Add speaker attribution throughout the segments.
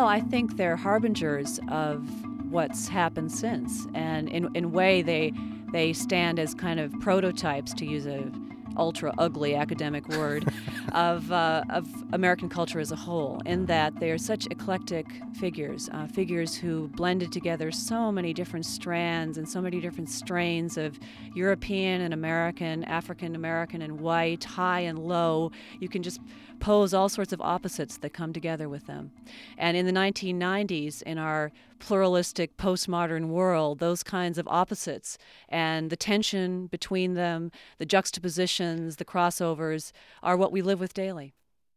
Speaker 1: Well, I think they're harbingers of what's happened since, and in a way they stand as kind of prototypes, to use a ultra ugly academic word, of American culture as a whole, in that they are such eclectic figures, figures who blended together so many different strands and so many different strains of European and American, African American and white, high and low. You can just pose all sorts of opposites that come together with them. And in the 1990s, in our pluralistic postmodern world, those kinds of opposites and the tension between them, the juxtapositions, the crossovers, are what we live with daily.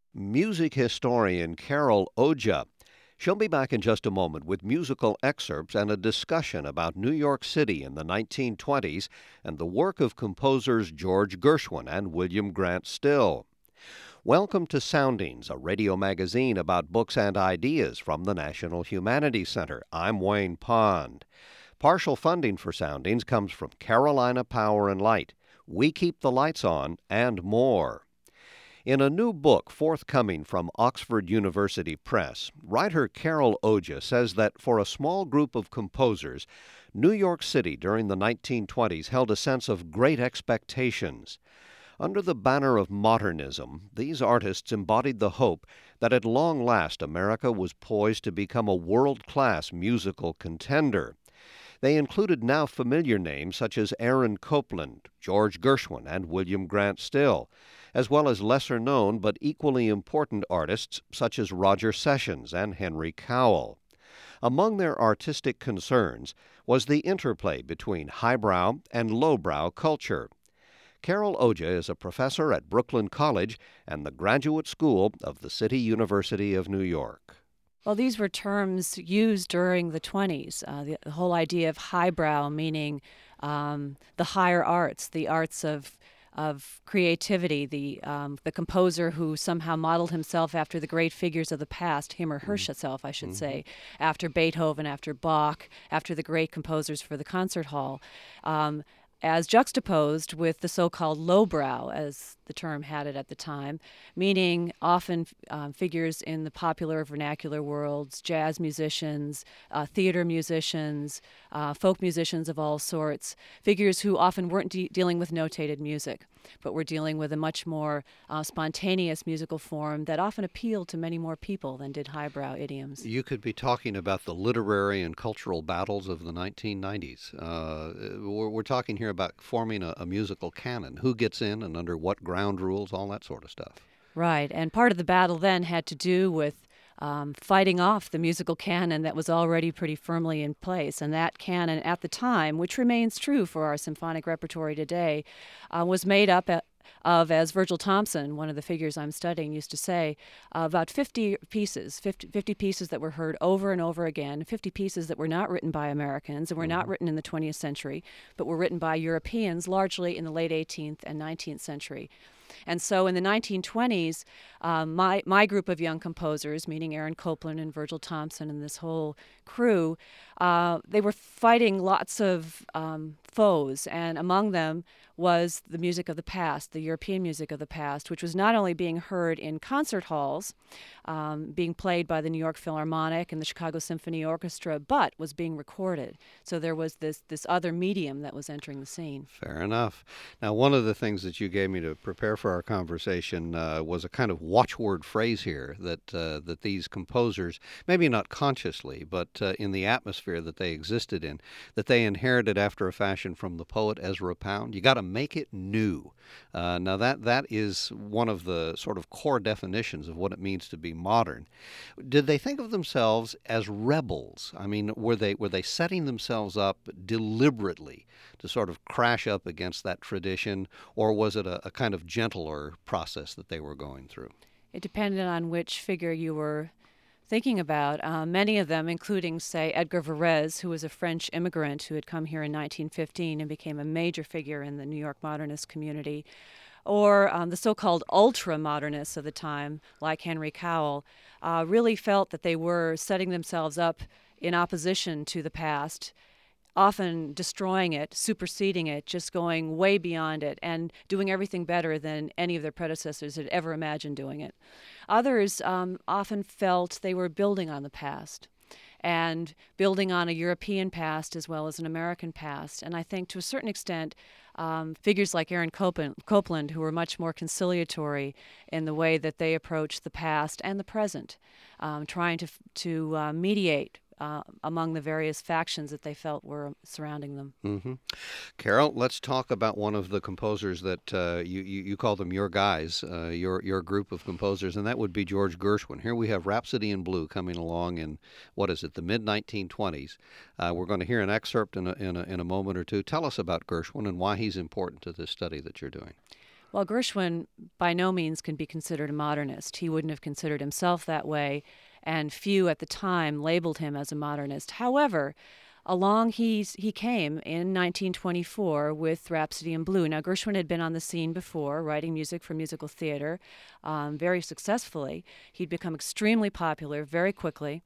Speaker 2: Music historian Carol Oja. She'll be back in just a moment with musical excerpts and a discussion about New York City in the 1920s and the work of composers George Gershwin and William Grant Still. Welcome to Soundings, a radio magazine about books and ideas from the National Humanities Center. I'm Wayne Pond. Partial funding for Soundings comes from Carolina Power and Light. We keep the lights on, and more. In a new book forthcoming from Oxford University Press, writer Carol Oja says that for a small group of composers, New York City during the 1920s held a sense of great expectations. Under the banner of modernism, these artists embodied the hope that at long last America was poised to become a world-class musical contender. They included now familiar names such as Aaron Copland, George Gershwin, and William Grant Still, as well as lesser-known but equally important artists such as Roger Sessions and Henry Cowell. Among their artistic concerns was the interplay between highbrow and lowbrow culture. Carol Oja is a professor at Brooklyn College and the Graduate School of the City University of New York.
Speaker 1: Well, these were terms used during the 20s. The whole idea of highbrow, meaning the higher arts, the arts of creativity, the composer who somehow modeled himself after the great figures of the past, him or herself, I should say, after Beethoven, after Bach, after the great composers for the concert hall, as juxtaposed with the so-called lowbrow, as the term had it at the time, meaning often figures in the popular vernacular worlds, jazz musicians, theater musicians, folk musicians of all sorts, figures who often weren't dealing with notated music, but were dealing with a much more spontaneous musical form that often appealed to many more people than did highbrow idioms.
Speaker 2: You could be talking about the literary and cultural battles of the 1990s. We're talking here about forming a musical canon. Who gets in and under what ground rules, all that sort of stuff.
Speaker 1: Right, and part of the battle then had to do with fighting off the musical canon that was already pretty firmly in place. And that canon at the time, which remains true for our symphonic repertory today, was made up of, as Virgil Thompson, one of the figures I'm studying, used to say, about 50 pieces that were heard over and over again, 50 pieces that were not written by Americans and were not written in the 20th century, but were written by Europeans largely in the late 18th and 19th century. And so in the 1920s, my group of young composers, meaning Aaron Copland and Virgil Thompson and this whole crew, they were fighting lots of foes, and among them was the music of the past, the European music of the past, which was not only being heard in concert halls, being played by the New York Philharmonic and the Chicago Symphony Orchestra, but was being recorded. So there was this other medium that was entering the scene.
Speaker 2: Fair enough. Now, one of the things that you gave me to prepare for our conversation was a kind of watchword phrase here that these composers, maybe not consciously, but in the atmosphere that they existed in, that they inherited after a fashion from the poet Ezra Pound. You got to make it new. Now that is one of the sort of core definitions of what it means to be modern. Did they think of themselves as rebels? I mean, were they setting themselves up deliberately to sort of crash up against that tradition, or was it a kind of gentler process that they were going through?
Speaker 1: It depended on which figure you were thinking about. Many of them, including, say, Edgar Varese, who was a French immigrant who had come here in 1915 and became a major figure in the New York modernist community, or the so-called ultra-modernists of the time, like Henry Cowell, really felt that they were setting themselves up in opposition to the past, often destroying it, superseding it, just going way beyond it, and doing everything better than any of their predecessors had ever imagined doing it. Others often felt they were building on the past and building on a European past as well as an American past. And I think to a certain extent, figures like Aaron Copland, who were much more conciliatory in the way that they approached the past and the present, trying to mediate among the various factions that they felt were surrounding them.
Speaker 2: Mm-hmm. Carol, let's talk about one of the composers that you call them your guys, your group of composers, and that would be George Gershwin. Here we have Rhapsody in Blue coming along in, what is it, the mid-1920s. We're going to hear an excerpt in a moment or two. Tell us about Gershwin and why he's important to this study that you're doing.
Speaker 1: Well, Gershwin by no means can be considered a modernist. He wouldn't have considered himself that way, and few at the time labeled him as a modernist. However, along he came in 1924 with Rhapsody in Blue. Now, Gershwin had been on the scene before, writing music for musical theater very successfully. He'd become extremely popular very quickly.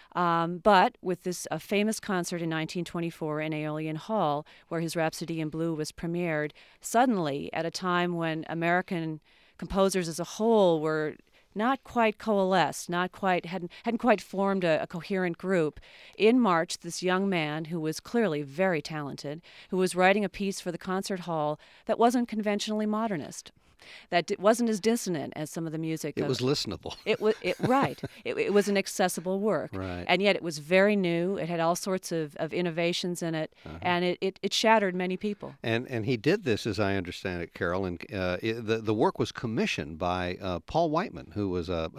Speaker 1: But with this famous concert in 1924 in Aeolian Hall, where his Rhapsody in Blue was premiered, suddenly, at a time when American composers as a whole were not quite coalesced, hadn't quite formed a coherent group. In March, this young man, who was clearly very talented, who was writing a piece for the concert hall that wasn't conventionally modernist, that wasn't as dissonant as some of the music.
Speaker 2: It was listenable.
Speaker 1: Right. It was an accessible work.
Speaker 2: Right.
Speaker 1: And yet it was very new. It had all sorts of innovations in it, and it shattered many people.
Speaker 2: And he did this, as I understand it, Carol, and the work was commissioned by Paul Whiteman, who was a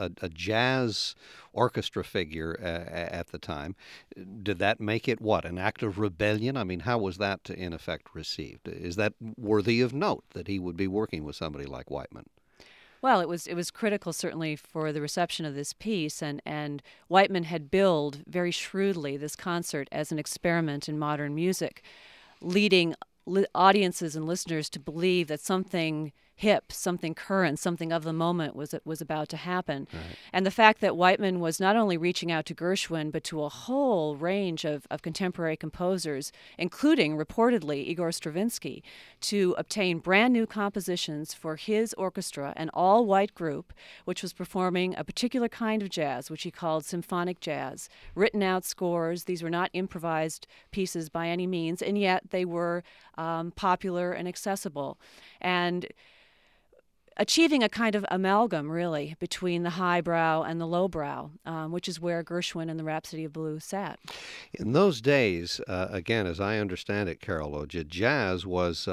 Speaker 2: jazz orchestra figure at the time. Did that make it, an act of rebellion? I mean, how was that, in effect, received? Is that worthy of note, that he would be working with somebody like Whiteman?
Speaker 1: Well, it was critical, certainly, for the reception of this piece, and Whiteman had billed very shrewdly this concert as an experiment in modern music, leading audiences and listeners to believe that something hip, something current, something of the moment was about to happen.
Speaker 2: Right.
Speaker 1: And the fact that Whiteman was not only reaching out to Gershwin, but to a whole range of contemporary composers, including, reportedly, Igor Stravinsky, to obtain brand new compositions for his orchestra, an all-white group, which was performing a particular kind of jazz, which he called symphonic jazz, written out scores. These were not improvised pieces by any means, and yet they were popular and accessible. And achieving a kind of amalgam, really, between the highbrow and the lowbrow, which is where Gershwin and the Rhapsody of Blue sat.
Speaker 2: In those days, again, as I understand it, Carol Oja, jazz was,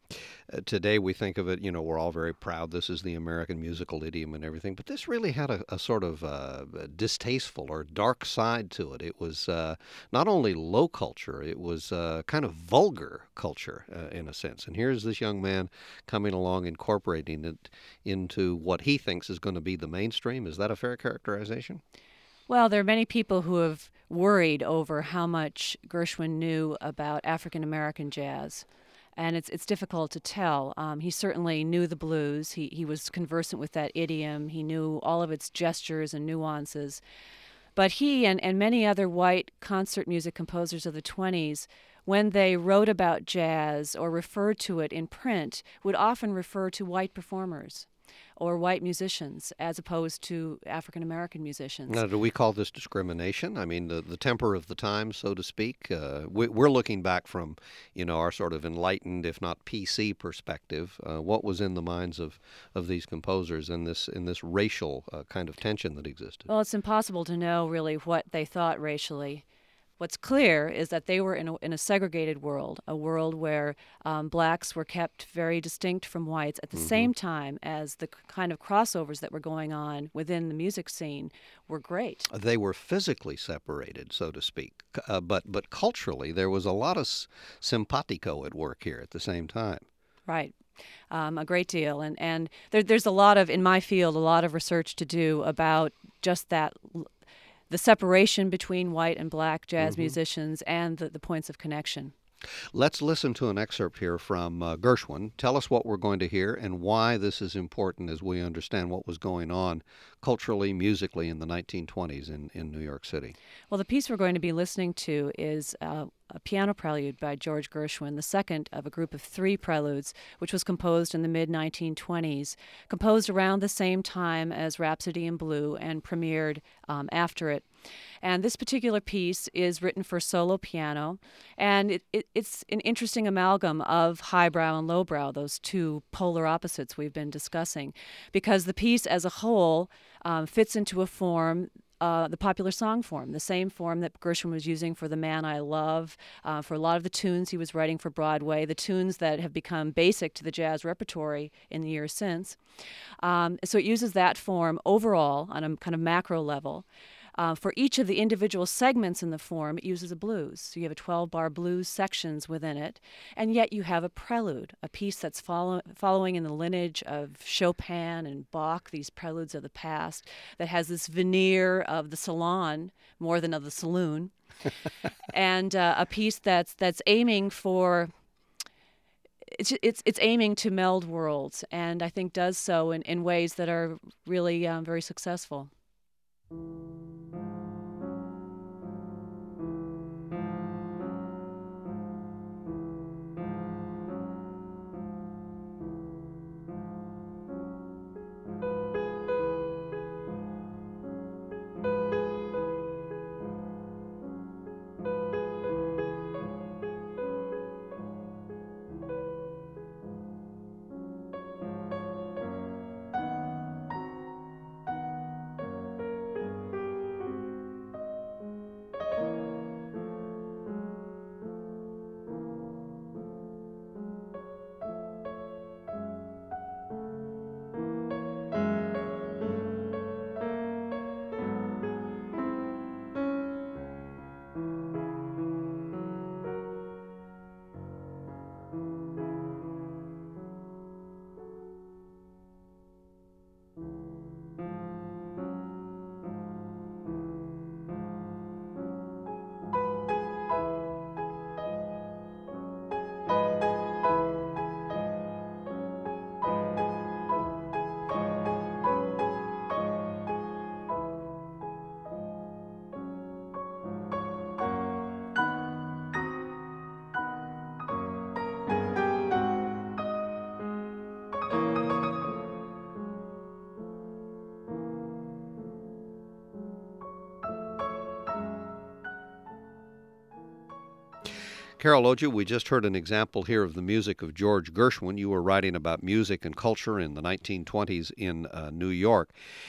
Speaker 2: today we think of it, we're all very proud, this is the American musical idiom and everything, but this really had a sort of distasteful or dark side to it. It was not only low culture, it was kind of vulgar culture, in a sense. And here's this young man coming along, incorporating it into what he thinks is going to be the mainstream. Is that a fair characterization?
Speaker 1: Well, there are many people who have worried over how much Gershwin knew about African American jazz, and it's difficult to tell. He certainly knew the blues. He was conversant with that idiom. He knew all of its gestures and nuances. But he and many other white concert music composers of the 20s, when they wrote about jazz or referred to it in print, would often refer to white performers or white musicians as opposed to African American musicians.
Speaker 2: Now, do we call this discrimination? I mean, the temper of the time, so to speak. We're looking back from, our sort of enlightened, if not PC perspective. What was in the minds of these composers in this racial kind of tension that existed?
Speaker 1: Well, it's impossible to know really what they thought racially. What's clear is that they were in a segregated world, a world where blacks were kept very distinct from whites at the same time as the kind of crossovers that were going on within the music scene were great.
Speaker 2: They were physically separated, so to speak, but culturally there was a lot of simpatico at work here at the same time.
Speaker 1: Right. A great deal. And there's a lot of, in my field, a lot of research to do about just that, the separation between white and black jazz musicians and the points of connection.
Speaker 2: Let's listen to an excerpt here from Gershwin. Tell us what we're going to hear and why this is important as we understand what was going on culturally, musically in the 1920s in New York City.
Speaker 1: Well, the piece we're going to be listening to is a piano prelude by George Gershwin, the second of a group of three preludes, which was composed in the mid-1920s, composed around the same time as Rhapsody in Blue and premiered after it. And this particular piece is written for solo piano, and it's an interesting amalgam of highbrow and lowbrow, those two polar opposites we've been discussing, because the piece as a whole fits into a form, the popular song form, the same form that Gershwin was using for The Man I Love, for a lot of the tunes he was writing for Broadway, the tunes that have become basic to the jazz repertory in the years since. So it uses that form overall on a kind of macro level. For each of the individual segments in the form, it uses a blues. So you have a 12-bar blues sections within it, and yet you have a prelude, a piece that's following in the lineage of Chopin and Bach, these preludes of the past, that has this veneer of the salon more than of the saloon, and a piece that's aiming for. It's aiming to meld worlds, and I think does so in ways that are really very successful.
Speaker 2: Carol Oja, we just heard an example here of the music of George Gershwin. You were writing about music and culture in the 1920s in New York.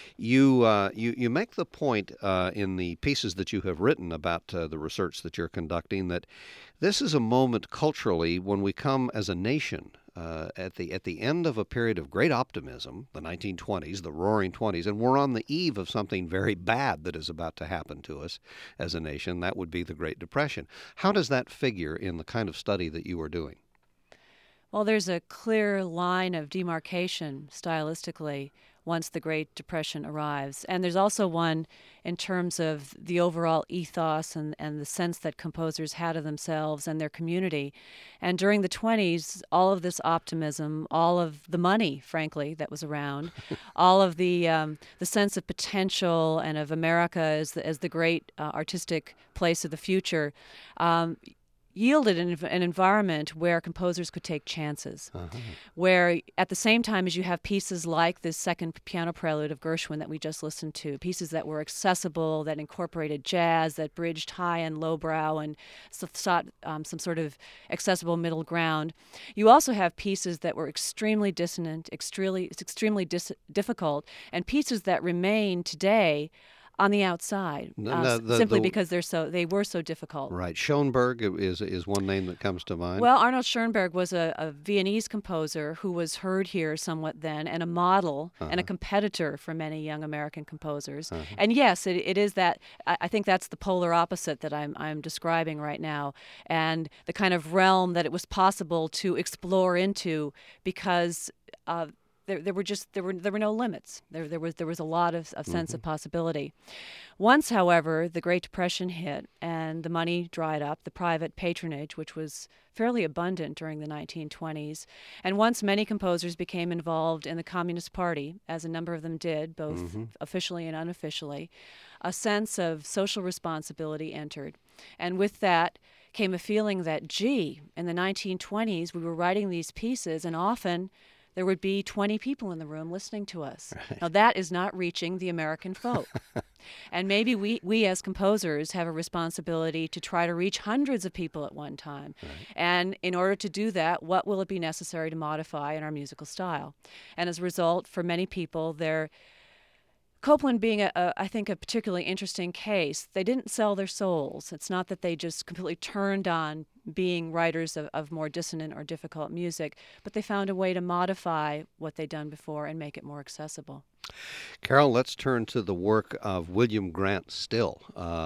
Speaker 2: You make the point in the pieces that you have written about the research that you're conducting that this is a moment culturally when we come as a nation at the end of a period of great optimism, the 1920s, the Roaring '20s, and we're on the eve of something very bad that is about to happen to us as a nation. That would be the Great Depression. How does that figure in the kind of study that you are doing?
Speaker 1: Well, there's a clear line of demarcation stylistically once the Great Depression arrives. And there's also one in terms of the overall ethos and the sense that composers had of themselves and their community. And during the 20s, all of this optimism, all of the money, frankly, that was around, all of the sense of potential and of America as the great artistic place of the future, yielded an environment where composers could take chances, where at the same time as you have pieces like this second piano prelude of Gershwin that we just listened to, pieces that were accessible, that incorporated jazz, that bridged high and lowbrow and sought some sort of accessible middle ground, you also have pieces that were extremely dissonant, extremely difficult, and pieces that remain today on the outside, simply because they were so difficult.
Speaker 2: Right. Schoenberg is one name that comes to mind.
Speaker 1: Well, Arnold Schoenberg was a Viennese composer who was heard here somewhat then, and a model and a competitor for many young American composers. And yes, it is that. I think that's the polar opposite that I'm describing right now, and the kind of realm that it was possible to explore into because there were no limits. There was a lot of sense of possibility. Once, however, the Great Depression hit and the money dried up, the private patronage, which was fairly abundant during the 1920s, and once many composers became involved in the Communist Party, as a number of them did, both officially and unofficially, a sense of social responsibility entered. And with that came a feeling that, gee, in the 1920s we were writing these pieces, and often there would be 20 people in the room listening to us.
Speaker 2: Right.
Speaker 1: Now, that is not reaching the American folk. And maybe we as composers have a responsibility to try to reach hundreds of people at one time.
Speaker 2: Right.
Speaker 1: And in order to do that, what will it be necessary to modify in our musical style? And as a result, for many people, Copland being, I think, a particularly interesting case, they didn't sell their souls. It's not that they just completely turned on being writers of more dissonant or difficult music, but they found a way to modify what they'd done before and make it more accessible.
Speaker 2: Carol, let's turn to the work of William Grant Still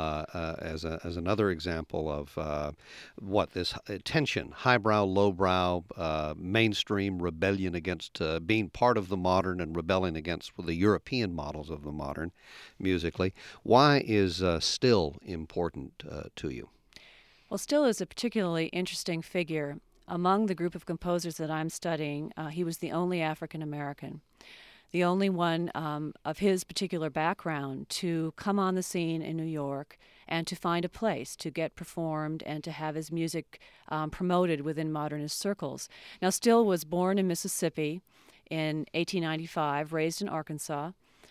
Speaker 2: as another example of this tension, highbrow, lowbrow, mainstream rebellion against being part of the modern and rebelling against the European models of the modern musically. Why is Still important to you?
Speaker 1: Well, Still is a particularly interesting figure. Among the group of composers that I'm studying, he was the only African American, the only one of his particular background to come on the scene in New York and to find a place to get performed and to have his music promoted within modernist circles. Now, Still was born in Mississippi in 1895, raised in Arkansas,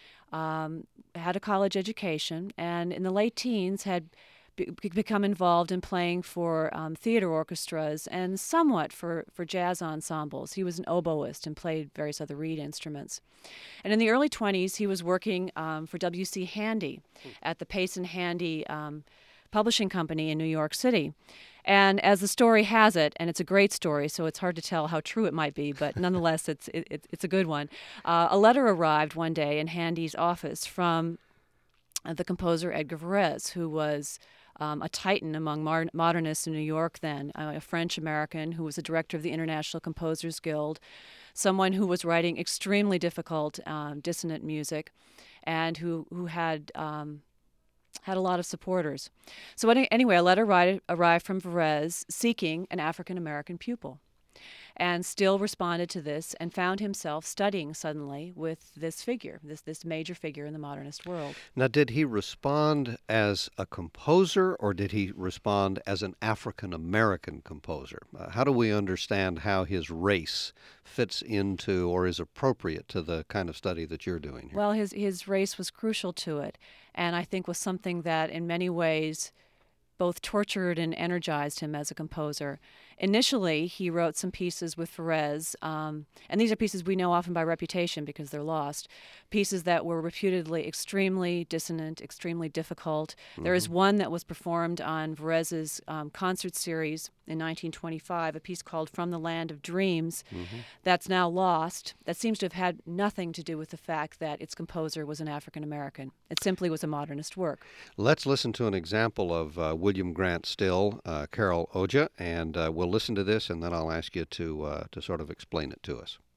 Speaker 1: had a college education, and in the late teens had become involved in playing for theater orchestras and somewhat for jazz ensembles. He was an oboist and played various other reed instruments. And in the early 20s, he was working for W.C. Handy at the Pace and Handy publishing company in New York City. And as the story has it, and it's a great story, so it's hard to tell how true it might be, but nonetheless, it's a good one. A letter arrived one day in Handy's office from the composer Edgar Varèse, who was a titan among modernists in New York then, a French-American who was the director of the International Composers Guild, someone who was writing extremely difficult dissonant music, and who had a lot of supporters. So anyway, a letter arrived from Varèse seeking an African-American pupil. And Still responded to this and found himself studying suddenly with this figure, this major figure in the modernist world.
Speaker 2: Now, did he respond as a composer or did he respond as an African-American composer? How do we understand how his race fits into or is appropriate to the kind of study that you're doing here?
Speaker 1: Well, his race was crucial to it, and I think was something that in many ways both tortured and energized him as a composer. Initially, he wrote some pieces with Varèse, and these are pieces we know often by reputation because they're lost, pieces that were reputedly extremely dissonant, extremely difficult. There is one that was performed on Varèse's concert series in 1925, a piece called From the Land of Dreams, that's now lost. That seems to have had nothing to do with the fact that its composer was an African American. It simply was a modernist work.
Speaker 2: Let's listen to an example of William Grant Still, Carol Oja, and we'll listen to this, and then I'll ask you to sort of explain it to us.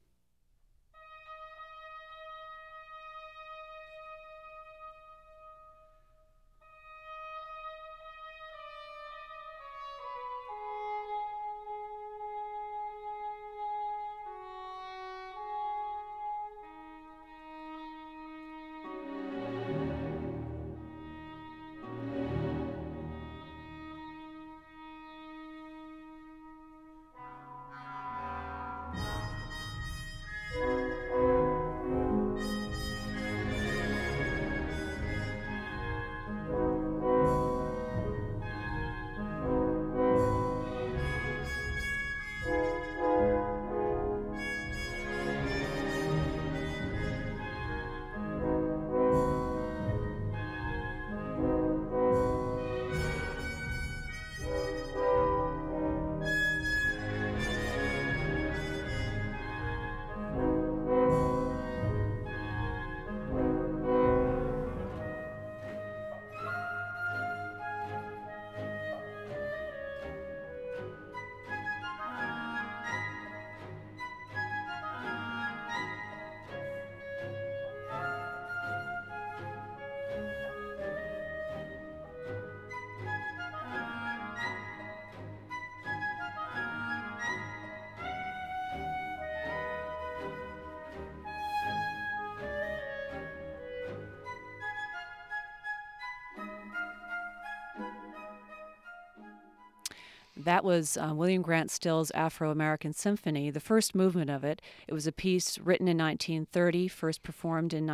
Speaker 1: That was William Grant Still's Afro-American Symphony, the first movement of it. It was a piece written in 1930, first performed in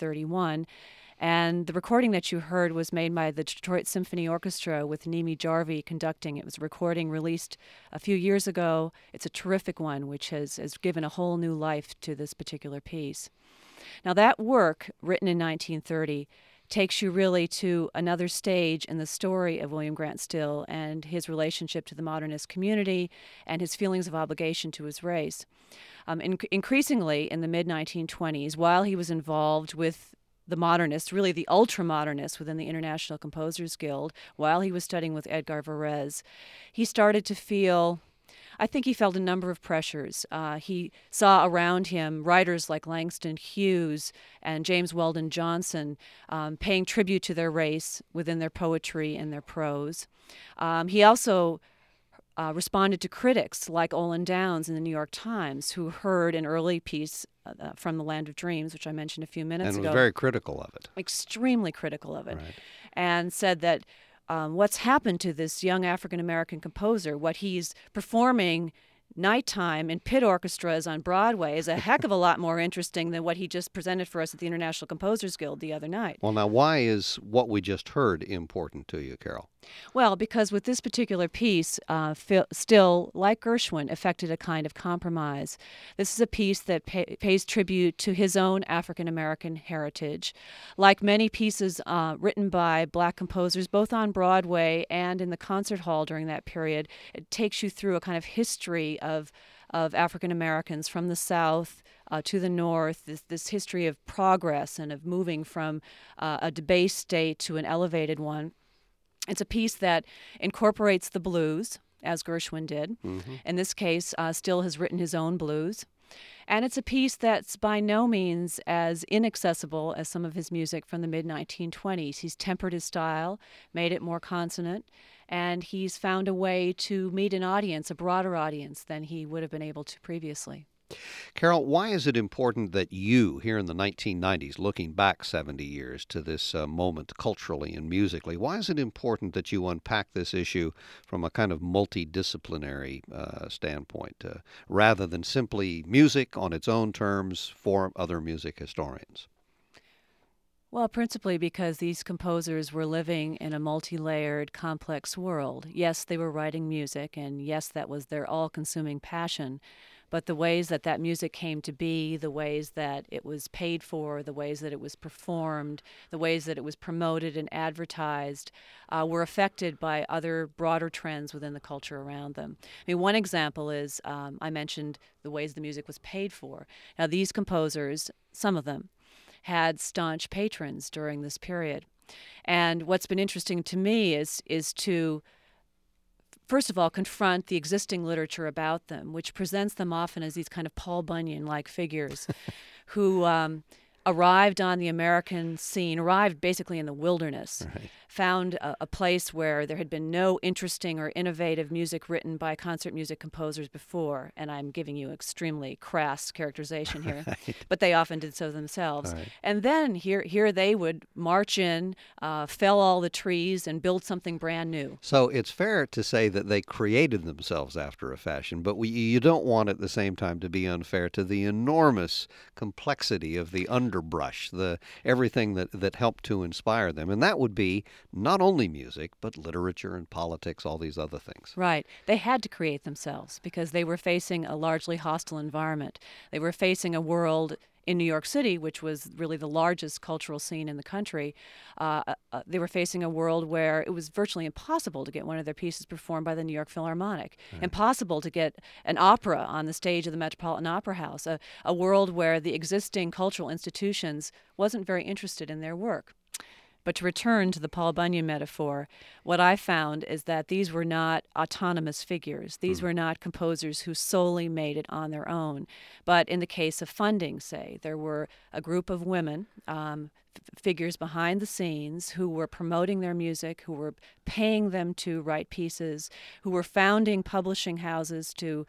Speaker 1: 1931. And the recording that you heard was made by the Detroit Symphony Orchestra with Nimi Jarvi conducting. It was a recording released a few years ago. It's a terrific one, which has given a whole new life to this particular piece. Now, that work, written in 1930, takes you really to another stage in the story of William Grant Still and his relationship to the modernist community and his feelings of obligation to his race. Increasingly, in the mid-1920s, while he was involved with the modernists, really the ultra-modernists within the International Composers Guild, while he was studying with Edgar Varese, he started to feel, I think he felt a number of pressures. He saw around him writers like Langston Hughes and James Weldon Johnson paying tribute to their race within their poetry and their prose. He also responded to critics like Olin Downs in the New York Times, who heard an early piece from The Land of Dreams, which I mentioned a few minutes ago.
Speaker 2: And was very critical of it.
Speaker 1: Extremely critical of it.
Speaker 2: Right.
Speaker 1: And said that what's happened to this young African-American composer, what he's performing nighttime in pit orchestras on Broadway, is a heck of a lot more interesting than what he just presented for us at the International Composers Guild the other night.
Speaker 2: Well, now, why is what we just heard important to you, Carol?
Speaker 1: Well, because with this particular piece, Still, like Gershwin, affected a kind of compromise. This is a piece that pays tribute to his own African-American heritage. Like many pieces written by black composers, both on Broadway and in the concert hall during that period, it takes you through a kind of history of African Americans from the South to the North, this history of progress and of moving from a debased state to an elevated one. It's a piece that incorporates the blues, as Gershwin did. Mm-hmm. In this case, Still has written his own blues. And it's a piece that's by no means as inaccessible as some of his music from the mid-1920s. He's tempered his style, made it more consonant, and he's found a way to meet an audience, a broader audience, than he would have been able to previously.
Speaker 2: Carol, why is it important that you, here in the 1990s, looking back 70 years to this moment culturally and musically, why is it important that you unpack this issue from a kind of multidisciplinary standpoint, rather than simply music on its own terms for other music historians?
Speaker 1: Well, principally because these composers were living in a multi-layered, complex world. Yes, they were writing music, and yes, that was their all-consuming passion. But the ways that that music came to be, the ways that it was paid for, the ways that it was performed, the ways that it was promoted and advertised were affected by other broader trends within the culture around them. I mean, one example is, I mentioned the ways the music was paid for. Now, these composers, some of them, had staunch patrons during this period. And what's been interesting to me is to first of all, confront the existing literature about them, which presents them often as these kind of Paul Bunyan-like figures who arrived on the American scene, arrived basically in the wilderness, right. Found a place where there had been no interesting or innovative music written by concert music composers before, and I'm giving you extremely crass characterization here, right. But they often did so themselves. Right. And then here they would march in, fell all the trees, and build something brand new.
Speaker 2: So it's fair to say that they created themselves after a fashion, but you don't want at the same time to be unfair to the enormous complexity of the underbrush, everything that helped to inspire them, and that would be not only music, but literature and politics, all these other things.
Speaker 1: Right. They had to create themselves because they were facing a largely hostile environment. They were facing a world in New York City, which was really the largest cultural scene in the country. They were facing a world where it was virtually impossible to get one of their pieces performed by the New York Philharmonic, right. Impossible to get an opera on the stage of the Metropolitan Opera House, a world where the existing cultural institutions wasn't very interested in their work. But to return to the Paul Bunyan metaphor, what I found is that these were not autonomous figures. These were not composers who solely made it on their own. But in the case of funding, say, there were a group of women, figures behind the scenes who were promoting their music, who were paying them to write pieces, who were founding publishing houses to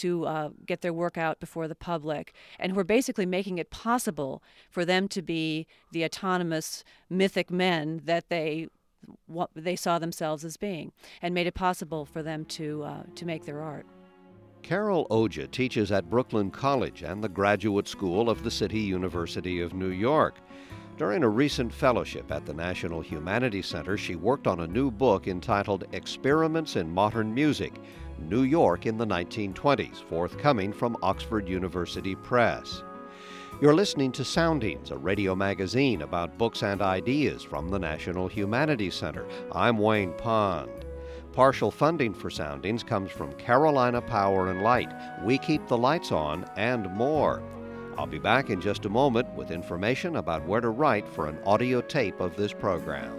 Speaker 1: get their work out before the public, and who were basically making it possible for them to be the autonomous mythic men that they what they saw themselves as being, and made it possible for them to make their art.
Speaker 2: Carol Oja teaches at Brooklyn College and the Graduate School of the City University of New York. During a recent fellowship at the National Humanities Center, she worked on a new book entitled Experiments in Modern Music, New York in the 1920s, forthcoming from Oxford University Press. You're listening to Soundings, a radio magazine about books and ideas from the National Humanities Center. I'm Wayne Pond. Partial funding for Soundings comes from Carolina Power and Light, We Keep the Lights On, and more. I'll be back in just a moment with information about where to write for an audio tape of this program.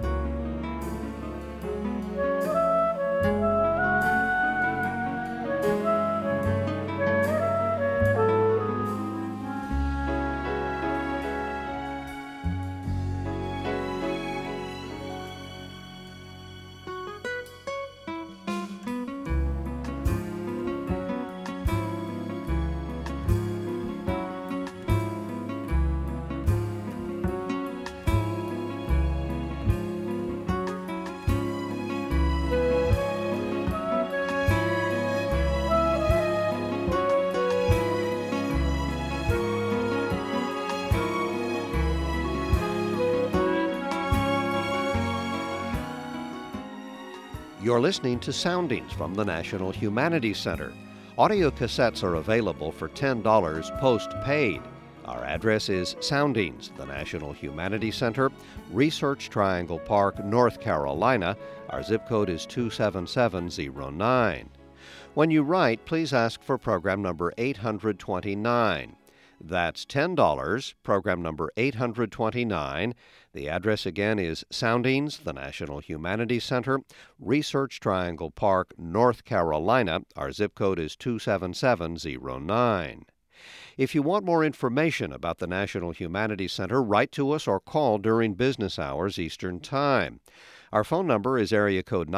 Speaker 2: You're listening to Soundings from the National Humanities Center. Audio cassettes are available for $10 post-paid. Our address is Soundings, the National Humanities Center, Research Triangle Park, North Carolina. Our zip code is 27709. When you write, please ask for program number 829. That's $10, program number 829. The address again is Soundings, the National Humanities Center, Research Triangle Park, North Carolina. Our zip code is 27709. If you want more information about the National Humanities Center, write to us or call during business hours Eastern Time. Our phone number is area code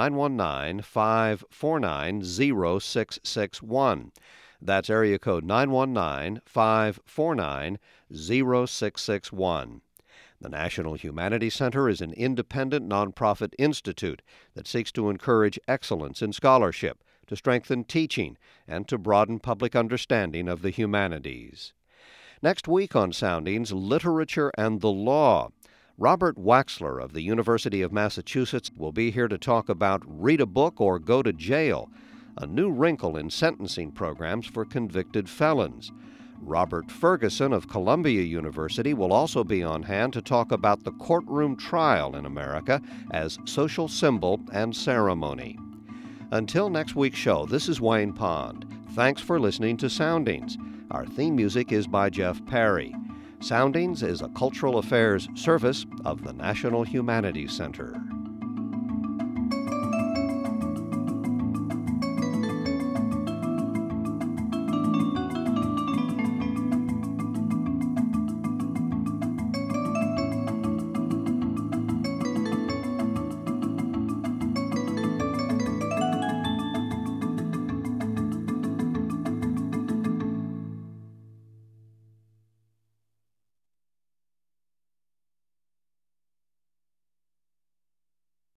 Speaker 2: 919-549-0661. That's area code 919-549-0661. The National Humanities Center is an independent nonprofit institute that seeks to encourage excellence in scholarship, to strengthen teaching, and to broaden public understanding of the humanities. Next week on Soundings, Literature and the Law. Robert Waxler of the University of Massachusetts will be here to talk about Read a Book or Go to Jail, a new wrinkle in sentencing programs for convicted felons. Robert Ferguson of Columbia University will also be on hand to talk about the courtroom trial in America as social symbol and ceremony. Until next week's show, this is Wayne Pond. Thanks for listening to Soundings. Our theme music is by Jeff Perry. Soundings is a cultural affairs service of the National Humanities Center.